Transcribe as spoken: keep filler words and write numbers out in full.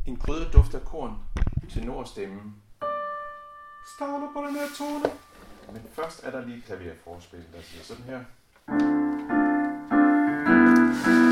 En krydret duft af korn, tenorstemmen, starter på den her tone. Men først er der lige klaverforspil, der siger sådan her.